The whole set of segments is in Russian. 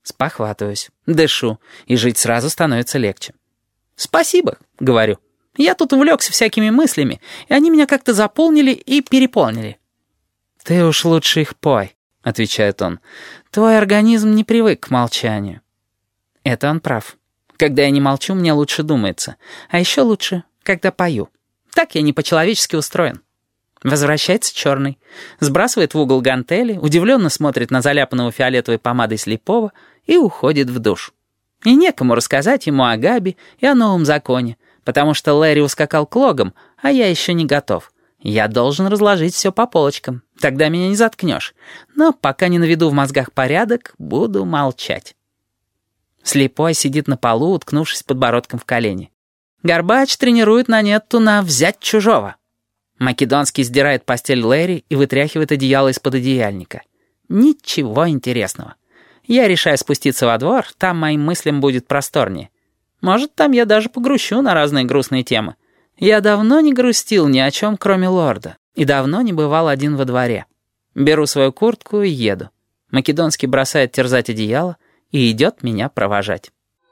Спохватываюсь, дышу, и жить сразу становится легче. «Спасибо», — говорю. «Я тут увлекся всякими мыслями, и они меня как-то заполнили и переполнили». «Ты уж лучше их пой», — отвечает он. «Твой организм не привык к молчанию». Это он прав. Когда я не молчу, мне лучше думается. А еще лучше, когда пою. Так я не по-человечески устроен. Возвращается черный, сбрасывает в угол гантели, удивленно смотрит на заляпанного фиолетовой помадой слепого и уходит в душ. И некому рассказать ему о Габи и о новом законе, потому что Лэри ускакал к логам, а я еще не готов. Я должен разложить все по полочкам, тогда меня не заткнешь. Но пока не наведу в мозгах порядок, буду молчать. Слепой сидит на полу, уткнувшись подбородком в колени. Горбач тренирует Нанетту на «взять чужого». Македонский сдирает постель Лэри и вытряхивает одеяло из-под одеяльника. Ничего интересного. Я решаю спуститься во двор, там моим мыслям будет просторнее. Может, там я даже погрущу на разные грустные темы. Я давно не грустил ни о чем, кроме лорда, и давно не бывал один во дворе. Беру свою куртку и еду. Македонский бросает терзать одеяло и идет меня провожать.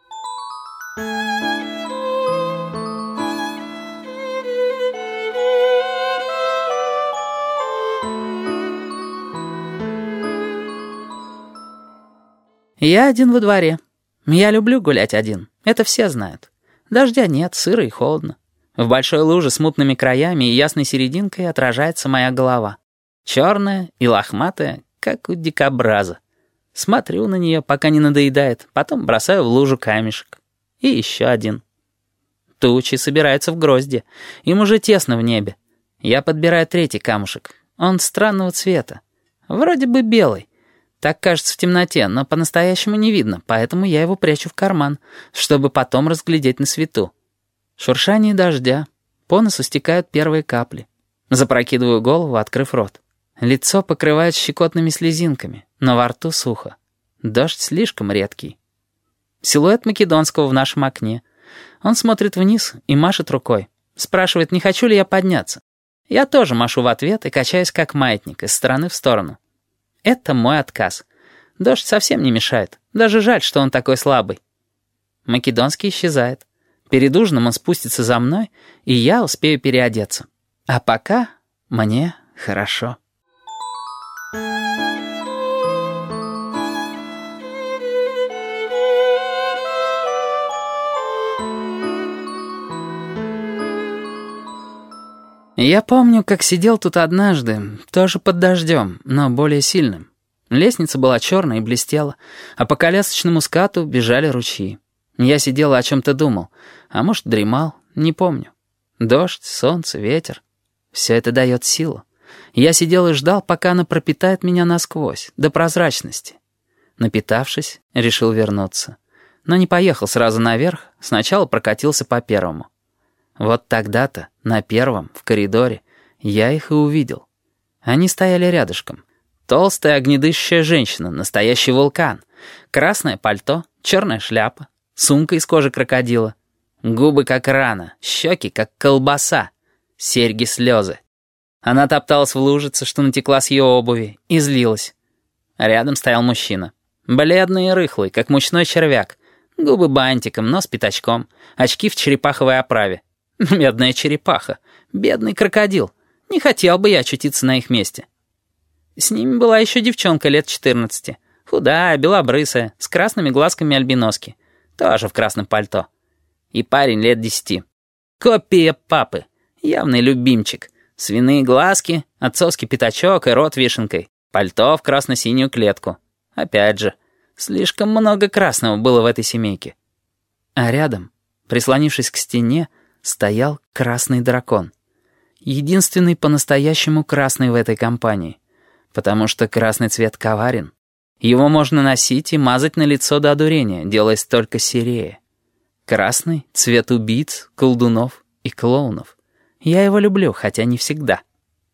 Я один во дворе. Я люблю гулять один. Это все знают. Дождя нет, сыро и холодно. В большой луже с мутными краями и ясной серединкой отражается моя голова. Черная и лохматая, как у дикобраза. Смотрю на нее, пока не надоедает, потом бросаю в лужу камешек. И еще один. Тучи собираются в гроздья. Им уже тесно в небе. Я подбираю третий камушек. Он странного цвета. Вроде бы белый. Так кажется в темноте, но по-настоящему не видно, поэтому я его прячу в карман, чтобы потом разглядеть на свету. Шуршание дождя. По носу стекают первые капли. Запрокидываю голову, открыв рот. Лицо покрывает щекотными слезинками, но во рту сухо. Дождь слишком редкий. Силуэт Македонского в нашем окне. Он смотрит вниз и машет рукой. Спрашивает, не хочу ли я подняться. Я тоже машу в ответ и качаюсь как маятник из стороны в сторону. Это мой отказ. Дождь совсем не мешает. Даже жаль, что он такой слабый. Македонский исчезает. Перед ужином он спустится за мной, и я успею переодеться. А пока мне хорошо. Я помню, как сидел тут однажды, тоже под дождем, но более сильным. Лестница была черная и блестела, а по колясочному скату бежали ручьи. Я сидел и о чем-то думал, а может, дремал, не помню. Дождь, солнце, ветер — все это дает силу. Я сидел и ждал, пока она пропитает меня насквозь, до прозрачности. Напитавшись, решил вернуться. Но не поехал сразу наверх, сначала прокатился по первому. Вот тогда-то, на первом, в коридоре, я их и увидел. Они стояли рядышком. Толстая огнедышащая женщина, настоящий вулкан. Красное пальто, черная шляпа, сумка из кожи крокодила. Губы как рана, щеки как колбаса, серьги слезы. Она топталась в лужице, что натекла с ее обуви, и злилась. Рядом стоял мужчина. Бледный и рыхлый, как мучной червяк. Губы бантиком, нос пятачком, очки в черепаховой оправе. Медная черепаха. Бедный крокодил. Не хотел бы я очутиться на их месте. С ними была еще девчонка лет 14. Худая, белобрысая, с красными глазками альбиноски. Тоже в красном пальто. И парень лет 10. Копия папы. Явный любимчик. Свиные глазки, отцовский пятачок и рот вишенкой. Пальто в красно-синюю клетку. Опять же, слишком много красного было в этой семейке. А рядом, прислонившись к стене, стоял красный дракон. Единственный по-настоящему красный в этой компании. Потому что красный цвет коварен. Его можно носить и мазать на лицо до одурения, делаясь только серее. Красный — цвет убийц, колдунов и клоунов. Я его люблю, хотя не всегда.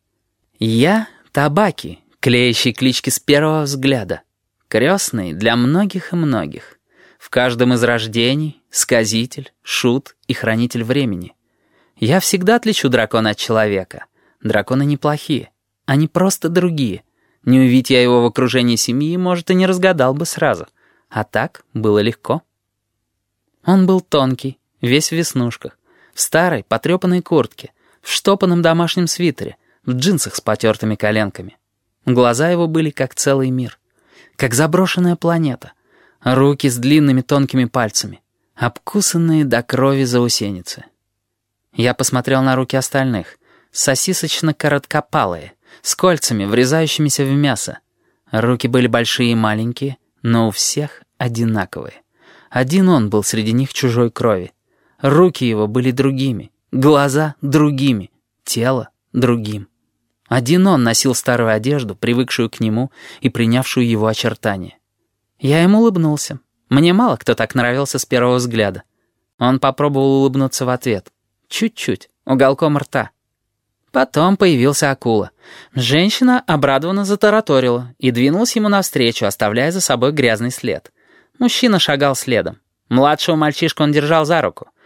Я — Табаки, клеящий клички с первого взгляда. Крестный для многих и многих. В каждом из рождений — сказитель, шут и хранитель времени. Я всегда отличу дракона от человека. Драконы неплохие, они просто другие. Не увидь я его в окружении семьи, может, и не разгадал бы сразу. А так было легко. Он был тонкий, весь в веснушках, в старой потрепанной куртке, в штопанном домашнем свитере, в джинсах с потертыми коленками. Глаза его были как целый мир, как заброшенная планета. Руки с длинными тонкими пальцами, обкусанные до крови заусеницы. Я посмотрел на руки остальных, сосисочно-короткопалые, с кольцами, врезающимися в мясо. Руки были большие и маленькие, но у всех одинаковые. Один он был среди них чужой крови. Руки его были другими, глаза другими, тело другим. Один он носил старую одежду, привыкшую к нему и принявшую его очертания. Я ему улыбнулся. Мне мало кто так нравился с первого взгляда. Он попробовал улыбнуться в ответ. Чуть-чуть, уголком рта. Потом появился акула. Женщина обрадованно затараторила и двинулась ему навстречу, оставляя за собой грязный след. Мужчина шагал следом. Младшего мальчишку он держал за руку.